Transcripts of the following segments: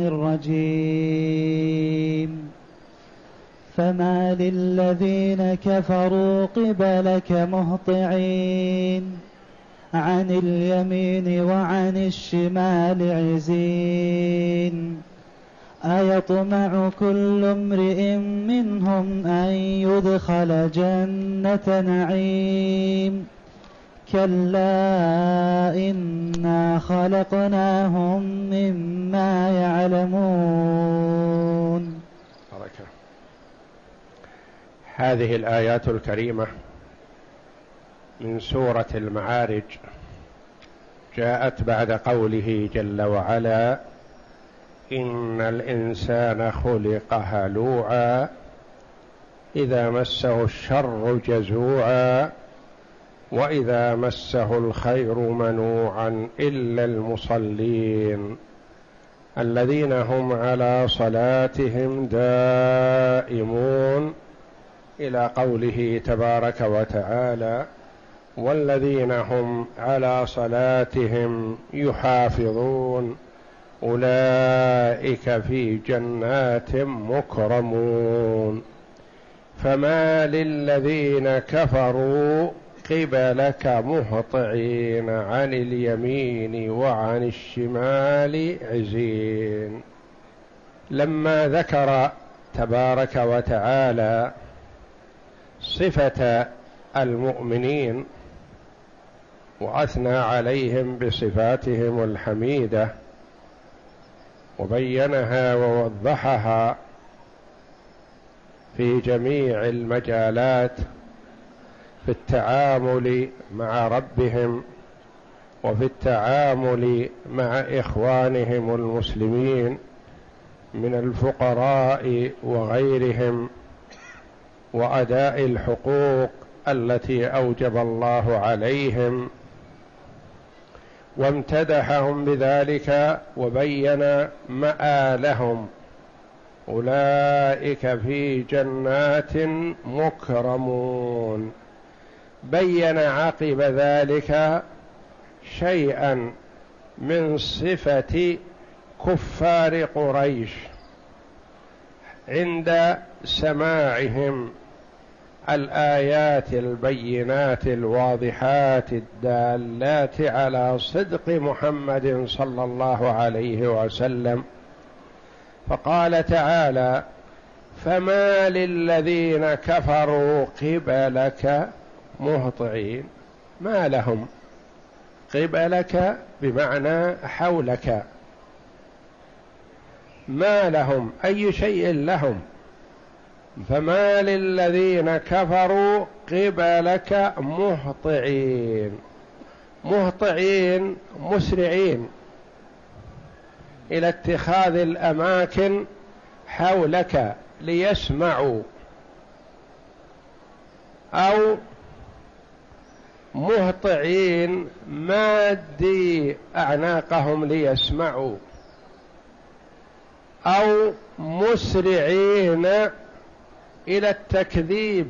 الرجيم فما للذين كفروا قبلك مهطعين عن اليمين وعن الشمال عزين أيطمع كل امرئ منهم أن يدخل جنة نعيم كلا إنا خلقناهم مما يعلمون. هذه الآيات الكريمة من سورة المعارج جاءت بعد قوله جل وعلا إن الإنسان خلق هلوعا إذا مسه الشر جزوعا وإذا مسه الخير منوعا إلا المصلين الذين هم على صلاتهم دائمون إلى قوله تبارك وتعالى والذين هم على صلاتهم يحافظون أولئك في جنات مكرمون. فما للذين كفروا قبلك مهطعين عن اليمين وعن الشمال عزين. لما ذكر تبارك وتعالى صفة المؤمنين وأثنى عليهم بصفاتهم الحميدة وبينها ووضحها في جميع المجالات في التعامل مع ربهم وفي التعامل مع إخوانهم المسلمين من الفقراء وغيرهم وأداء الحقوق التي أوجب الله عليهم وامتدحهم بذلك وبين مآلهم أولئك في جنات مكرمون. بين عقب ذلك شيئا من صفة كفار قريش عند سماعهم الآيات البينات الواضحات الدالات على صدق محمد صلى الله عليه وسلم. فقال تعالى فما للذين كفروا قبلك مهطعين. ما لهم؟ قبلك بمعنى حولك. ما لهم؟ أي شيء لهم؟ فما للذين كفروا قبلك مهطعين. مهطعين مسرعين إلى اتخاذ الأماكن حولك ليسمعوا، أو مهطعين مادي أعناقهم ليسمعوا، أو مسرعين إلى التكذيب.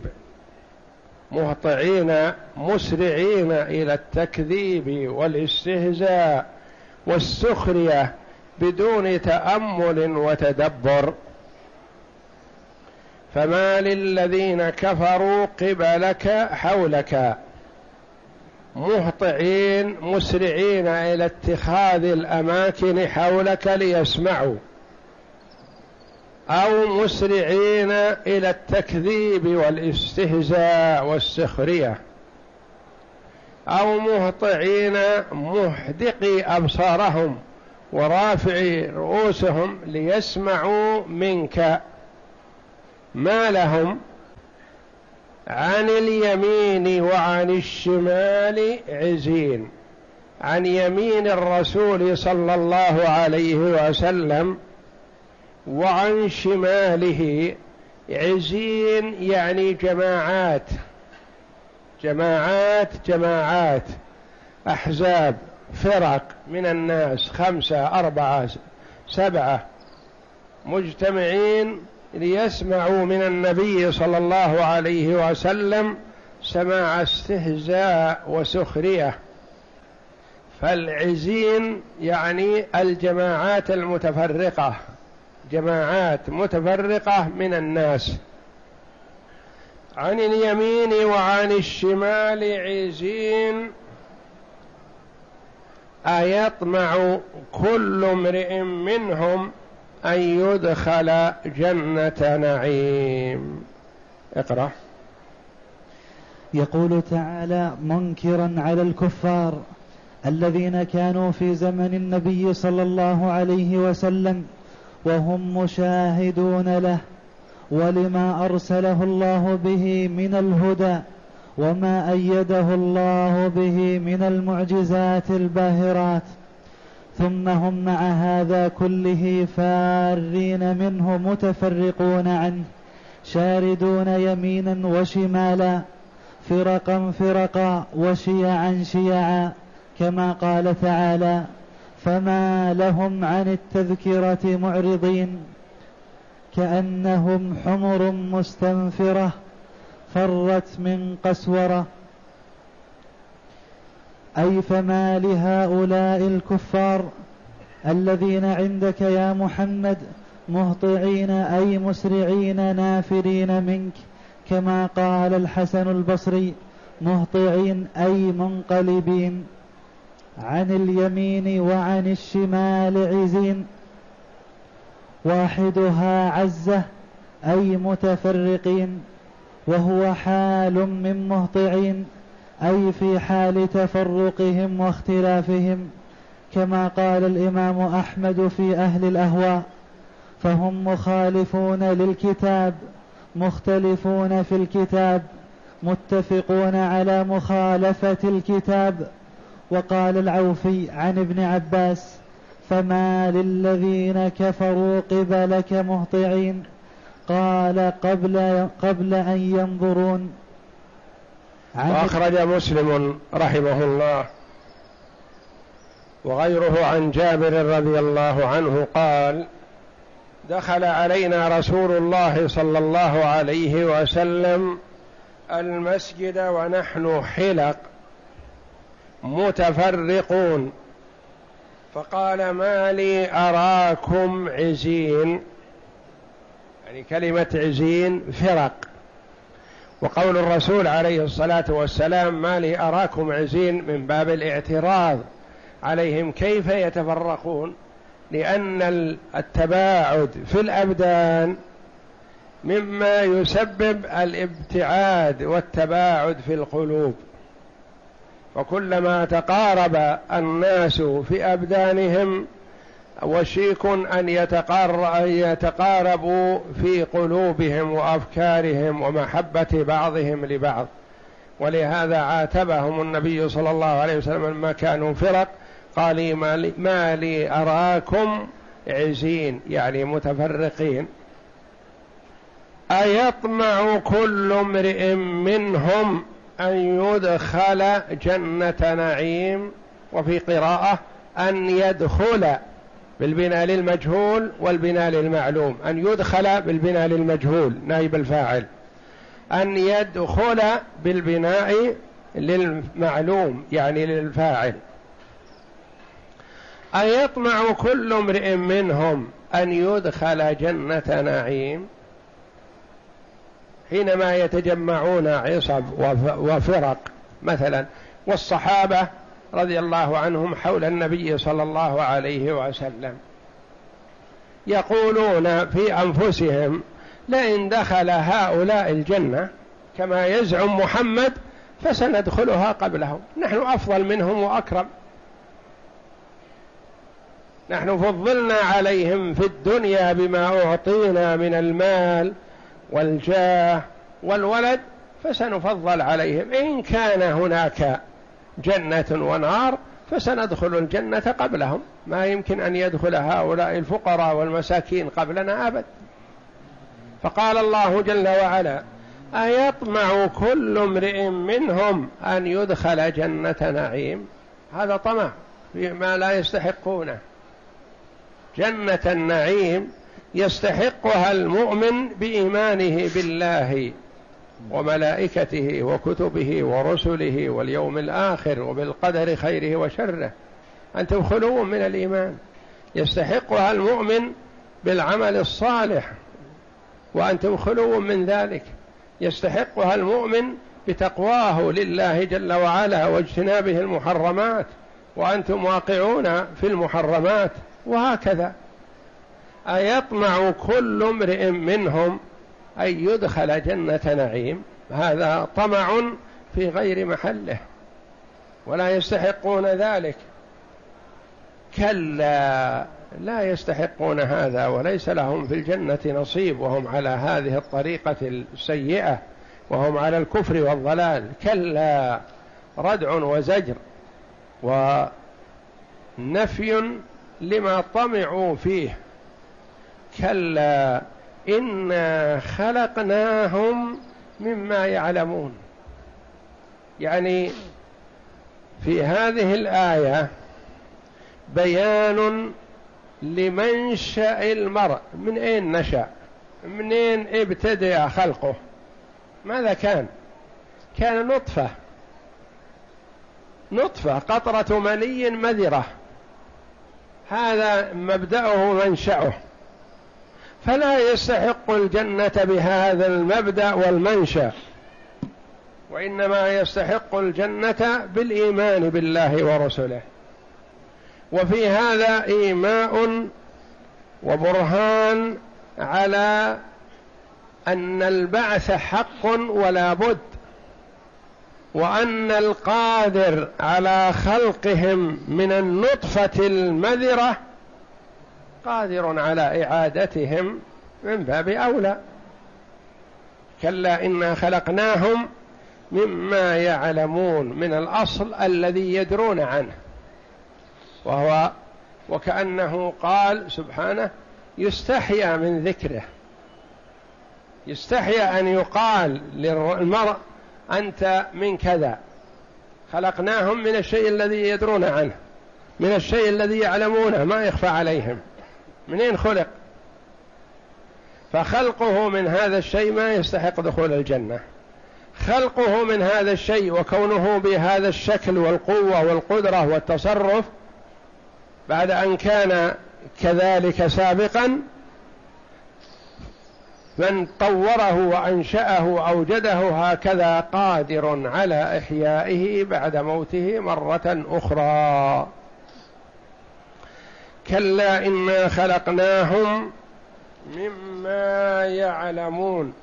مهطعين مسرعين إلى التكذيب والاستهزاء والسخرية بدون تأمل وتدبر. فما للذين كفروا قبلك حولك مهطعين مسرعين إلى اتخاذ الأماكن حولك ليسمعوا، أو مسرعين إلى التكذيب والاستهزاء والسخرية، أو مهطعين محدقي أبصارهم ورافعي رؤوسهم ليسمعوا منك. ما لهم؟ عن اليمين وعن الشمال عزين. عن يمين الرسول صلى الله عليه وسلم وعن شماله عزين، يعني جماعات جماعات جماعات، أحزاب، فرق من الناس، 5 4 7 مجتمعين ليسمعوا من النبي صلى الله عليه وسلم سماع استهزاء وسخرية. فالعزين يعني الجماعات المتفرقة، جماعات متفرقة من الناس. عن اليمين وعن الشمال عزين، أيطمع كل امرئ منهم أن يدخل جنة نعيم. اقرأ. يقول تعالى منكرا على الكفار الذين كانوا في زمن النبي صلى الله عليه وسلم وهم مشاهدون له ولما أرسله الله به من الهدى وما أيده الله به من المعجزات الباهرات، ثم هم مع هذا كله فارين منه متفرقون عنه شاردون يمينا وشمالا فرقا فرقا وشيعا شيعا، كما قال تعالى فما لهم عن التذكرة معرضين كأنهم حمر مستنفرة فرت من قسورة. أي فما لهؤلاء الكفار الذين عندك يا محمد مهطعين أي مسرعين نافرين منك، كما قال الحسن البصري مهطعين أي منقلبين. عن اليمين وعن الشمال عزين، واحدها عزة أي متفرقين، وهو حال من مهطعين أي في حال تفرقهم واختلافهم، كما قال الإمام أحمد في أهل الأهواء فهم مخالفون للكتاب مختلفون في الكتاب متفقون على مخالفة الكتاب. وقال العوفي عن ابن عباس فما للذين كفروا قبلك مهطعين، قال قبل أن ينظرون. وأخرج مسلم رحمه الله وغيره عن جابر رضي الله عنه قال دخل علينا رسول الله صلى الله عليه وسلم المسجد ونحن حلق متفرقون، فقال ما لي أراكم عزين، يعني كلمة عزين فرق، وقول الرسول عليه الصلاة والسلام ما لي أراكم عزين من باب الاعتراض عليهم كيف يتفرقون، لأن التباعد في الأبدان مما يسبب الابتعاد والتباعد في القلوب، وكلما تقارب الناس في أبدانهم وشيك أن يتقاربوا في قلوبهم وأفكارهم ومحبة بعضهم لبعض. ولهذا عاتبهم النبي صلى الله عليه وسلم لما كانوا فرق قال ما لي أراكم عزين، يعني متفرقين. أيطمع كل امرئ منهم أن يدخل جنة نعيم، وفي قراءة أن يدخل بالبناء للمجهول والبناء للمعلوم، أن يدخل بالبناء للمجهول نائب الفاعل، أن يدخل بالبناء للمعلوم يعني للفاعل. أيطمع كل امرئ منهم أن يدخل جنة نعيم، حينما يتجمعون عصب وفرق مثلا، والصحابة رضي الله عنهم حول النبي صلى الله عليه وسلم يقولون في أنفسهم لئن دخل هؤلاء الجنة كما يزعم محمد فسندخلها قبلهم، نحن أفضل منهم وأكرم، نحن فضلنا عليهم في الدنيا بما أعطينا من المال والجاه والولد، فسنفضل عليهم، إن كان هناك جنة ونار فسندخل الجنة قبلهم، ما يمكن أن يدخل هؤلاء الفقراء والمساكين قبلنا أبد. فقال الله جل وعلا أيطمع كل امرئ منهم أن يدخل جنة نعيم، هذا طمع فيما لا يستحقونه. جنة النعيم يستحقها المؤمن بإيمانه بالله وملائكته وكتبه ورسله واليوم الآخر وبالقدر خيره وشره، أنتم خلو من الإيمان، يستحقها المؤمن بالعمل الصالح وأنتم خلو من ذلك، يستحقها المؤمن بتقواه لله جل وعلا واجتنابه المحرمات وأنتم واقعون في المحرمات، وهكذا. أيطمع كل امرئ منهم أن يدخل جنة نعيم؟ هذا طمع في غير محله، ولا يستحقون ذلك. كلا، لا يستحقون هذا، وليس لهم في الجنة نصيب وهم على هذه الطريقة السيئة، وهم على الكفر والضلال. كلا، ردع وزجر ونفي لما طمعوا فيه. كلا إنا خلقناهم مما يعلمون. يعني في هذه الآية بيان لمنشأ المرء، من أين نشأ، منين ابتدأ خلقه، ماذا كان؟ كان نطفة قطرة مني مذرة، هذا مبدأه منشأه، فلا يستحق الجنة بهذا المبدأ والمنشأ، وإنما يستحق الجنة بالإيمان بالله ورسله. وفي هذا إيماء وبرهان على أن البعث حق ولا بد، وأن القادر على خلقهم من النطفة المذرة قادر على إعادتهم من باب أولى. كلا إنا خلقناهم مما يعلمون، من الأصل الذي يدرون عنه، وكأنه قال سبحانه يستحيا من ذكره، يستحيا أن يقال للمرء أنت من كذا. خلقناهم من الشيء الذي يدرون عنه، من الشيء الذي يعلمونه، ما يخفى عليهم منين خلق، فخلقه من هذا الشيء ما يستحق دخول الجنة. خلقه من هذا الشيء وكونه بهذا الشكل والقوة والقدرة والتصرف بعد أن كان كذلك سابقا، من طوره وأنشأه أوجده هكذا قادر على إحيائه بعد موته مرة أخرى. كلا إنا خلقناهم مما يعلمون.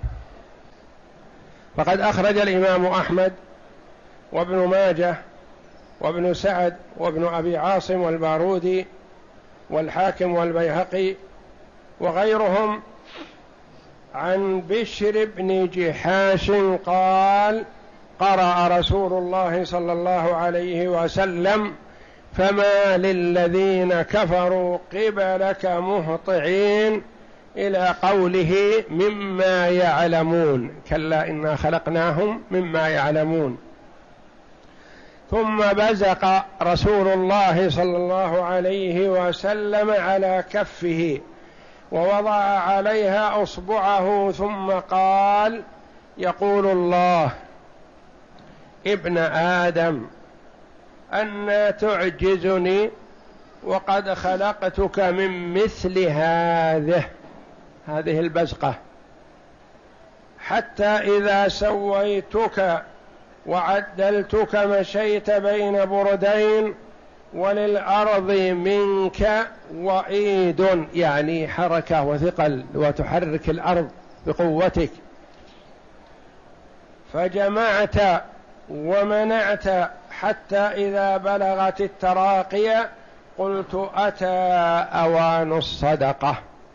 فقد أخرج الإمام أحمد وابن ماجه وابن سعد وابن أبي عاصم والبارودي والحاكم والبيهقي وغيرهم عن بشر بن جحاش قال: قرأ رسول الله صلى الله عليه وسلم: فما للذين كفروا قبلك مهطعين، إلى قوله مما يعلمون. كلا إنا خلقناهم مما يعلمون. ثم بزق رسول الله صلى الله عليه وسلم على كفه ووضع عليها أصبعه ثم قال: يقول الله: ابن آدم أنى تعجزني وقد خلقتك من مثل هذه البزقة، حتى إذا سويتك وعدلتك مشيت بين بردين، وللأرض منك وعيد، يعني حركة وثقل وتحرك الأرض بقوتك، فجمعت ومنعت حتى إذا بلغت التراقية قلت أتى أوان الصدقة.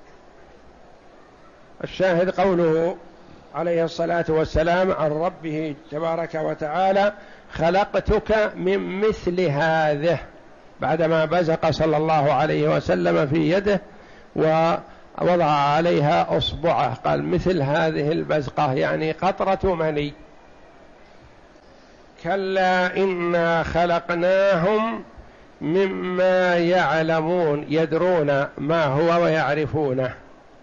الشاهد قوله عليه الصلاة والسلام عن ربه تبارك وتعالى: خلقتك من مثل هذه، بعدما بزق صلى الله عليه وسلم في يده ووضع عليها أصبعه، قال: مثل هذه البزقة، يعني قطرة مني. كلا إنا خلقناهم مما يعلمون، يدرون ما هو ويعرفونه.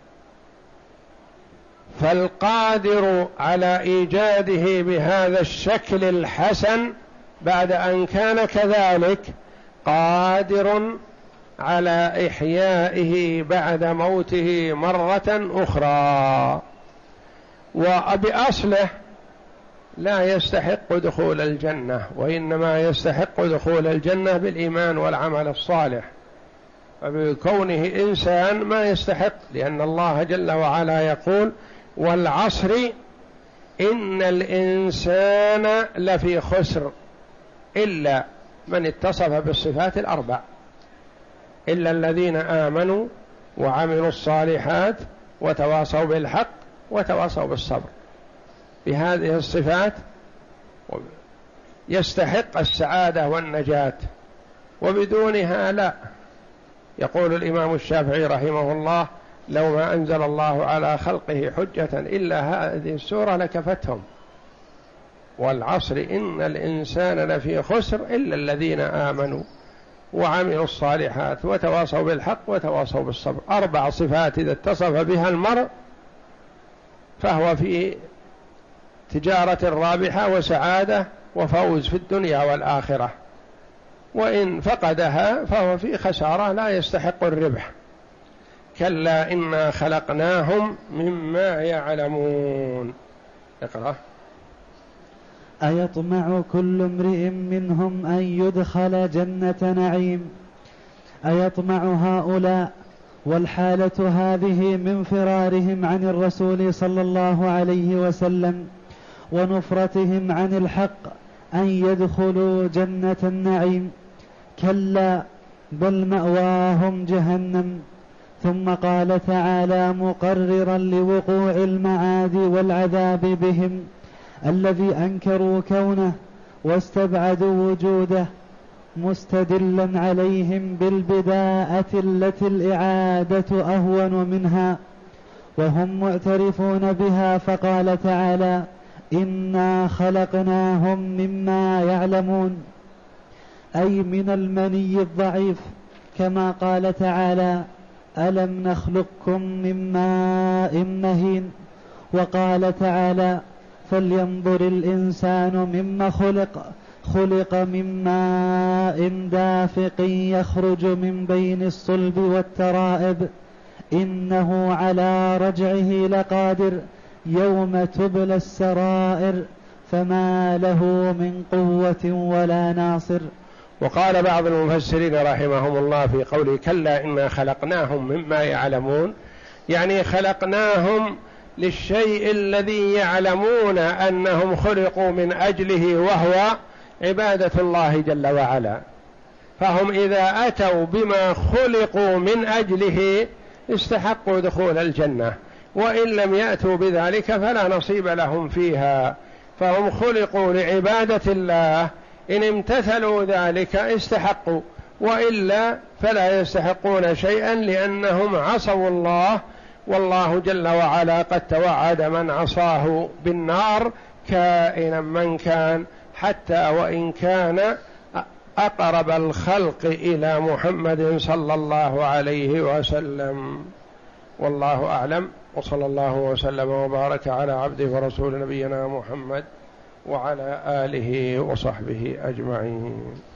فالقادر على إيجاده بهذا الشكل الحسن بعد أن كان كذلك قادر على إحيائه بعد موته مرة أخرى، وبأصله لا يستحق دخول الجنة، وإنما يستحق دخول الجنة بالإيمان والعمل الصالح، فبكونه إنسان ما يستحق، لأن الله جل وعلا يقول: والعصر إن الإنسان لفي خسر إلا من اتصف بالصفات الأربع، إلا الذين آمنوا وعملوا الصالحات وتواصوا بالحق وتواصوا بالصبر. بهذه الصفات يستحق السعادة والنجاة، وبدونها لا. يقول الإمام الشافعي رحمه الله: لو ما أنزل الله على خلقه حجة إلا هذه السورة لكفتهم. والعصر إن الإنسان لفي خسر إلا الذين آمنوا وعملوا الصالحات وتواصوا بالحق وتواصوا بالصبر. 4 صفات إذا اتصف بها المرء فهو في تجارة رابحة وسعادة وفوز في الدنيا والآخرة، وإن فقدها فهو في خسارة لا يستحق الربح. كلا إنا خلقناهم مما يعلمون. اقرأ. أيطمع كل امرئ منهم أن يدخل جنة نعيم. أيطمع هؤلاء والحالة هذه من فرارهم عن الرسول صلى الله عليه وسلم ونفرتهم عن الحق أن يدخلوا جنة النعيم. كلا بل مأواهم جهنم. ثم قال تعالى مقررا لوقوع المعاد والعذاب بهم الذي أنكروا كونه واستبعدوا وجوده، مستدلا عليهم بالبداءة التي الإعادة أهون منها وهم معترفون بها. فقال تعالى إنا خلقناهم مما يعلمون، أي من المني الضعيف، كما قال تعالى ألم نخلقكم من ماء مهين. وقال تعالى فلينظر الإنسان مما خلق من ماء دافق يخرج من بين الصلب والترائب إنه على رجعه لقادر يوم تبلى السرائر فما له من قوة ولا ناصر. وقال بعض المفسرين رحمهم الله في قوله كلا إنا خلقناهم مما يعلمون، يعني خلقناهم للشيء الذي يعلمون أنهم خلقوا من أجله، وهو عبادة الله جل وعلا. فهم إذا أتوا بما خلقوا من أجله استحقوا دخول الجنة، وإن لم يأتوا بذلك فلا نصيب لهم فيها. فهم خلقوا لعبادة الله، إن امتثلوا ذلك استحقوا، وإلا فلا يستحقون شيئا لأنهم عصوا الله، والله جل وعلا قد توعد من عصاه بالنار كائنا من كان، حتى وإن كان أقرب الخلق إلى محمد صلى الله عليه وسلم. والله أعلم، وصلى الله وسلم وبارك على عبده ورسول نبينا محمد وعلى آله وصحبه أجمعين.